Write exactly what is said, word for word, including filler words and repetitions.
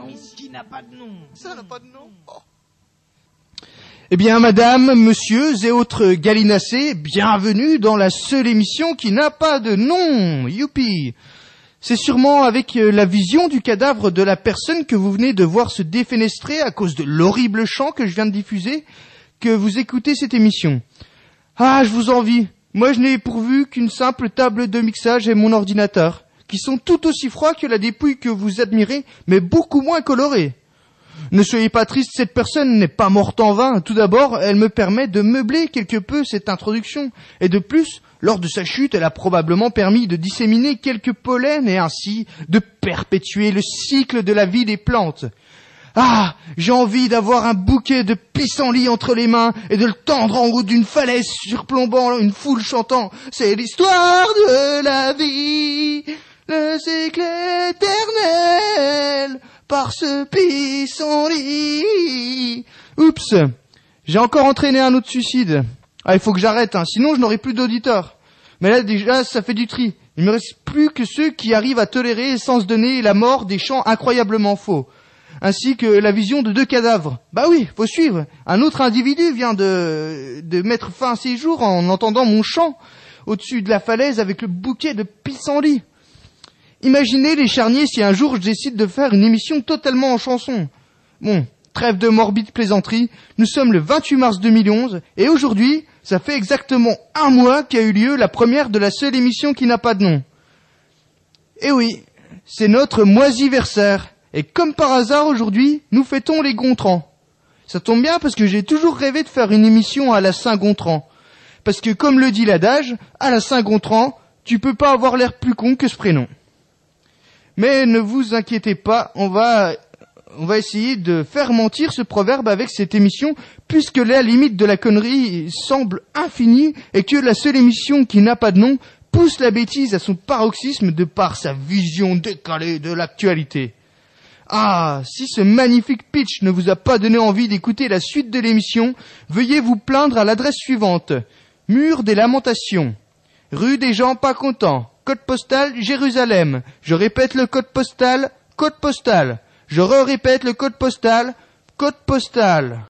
nom. Qui n'a pas de nom. Ça n'a pas de nom. Oh. Eh bien, madame, monsieur et autres gallinacés, bienvenue dans la seule émission qui n'a pas de nom. Youpi. C'est sûrement avec la vision du cadavre de la personne que vous venez de voir se défenestrer à cause de l'horrible chant que je viens de diffuser que vous écoutez cette émission. Ah, je vous envie. Moi, je n'ai pourvu qu'une simple table de mixage et mon ordinateur, qui sont tout aussi froids que la dépouille que vous admirez, mais beaucoup moins colorée. Ne soyez pas triste, cette personne n'est pas morte en vain. Tout d'abord, elle me permet de meubler quelque peu cette introduction. Et de plus, lors de sa chute, elle a probablement permis de disséminer quelques pollens et ainsi de perpétuer le cycle de la vie des plantes. Ah, j'ai envie d'avoir un bouquet de pissenlits entre les mains et de le tendre en haut d'une falaise surplombant une foule chantant « C'est l'histoire de la vie, le cycle éternel, par ce pissenlit. » Oups, j'ai encore entraîné un autre suicide. Ah, il faut que j'arrête, hein, sinon je n'aurai plus d'auditeurs. Mais là, déjà, ça fait du tri. Il ne me reste plus que ceux qui arrivent à tolérer sans se donner la mort des chants incroyablement faux. Ainsi que la vision de deux cadavres. Bah oui, faut suivre. Un autre individu vient de, de mettre fin à ses jours en entendant mon chant au-dessus de la falaise avec le bouquet de pissenlits. Imaginez les charniers si un jour je décide de faire une émission totalement en chanson. Bon, trêve de morbide plaisanterie, nous sommes le vingt-huit mars deux mille onze et aujourd'hui, ça fait exactement un mois qu'a eu lieu la première de la seule émission qui n'a pas de nom. Eh oui, c'est notre moisiversaire. Et comme par hasard, aujourd'hui, nous fêtons les Gontrans. Ça tombe bien parce que j'ai toujours rêvé de faire une émission à la Saint-Gontran. Parce que, comme le dit l'adage, à la Saint-Gontran, tu peux pas avoir l'air plus con que ce prénom. Mais ne vous inquiétez pas, on va, on va essayer de faire mentir ce proverbe avec cette émission, puisque la limite de la connerie semble infinie et que la seule émission qui n'a pas de nom pousse la bêtise à son paroxysme de par sa vision décalée de l'actualité. Ah, si ce magnifique pitch ne vous a pas donné envie d'écouter la suite de l'émission, veuillez vous plaindre à l'adresse suivante. Mur des Lamentations, rue des gens pas contents, code postal Jérusalem. Je répète le code postal, code postal. Je re-répète le code postal, code postal.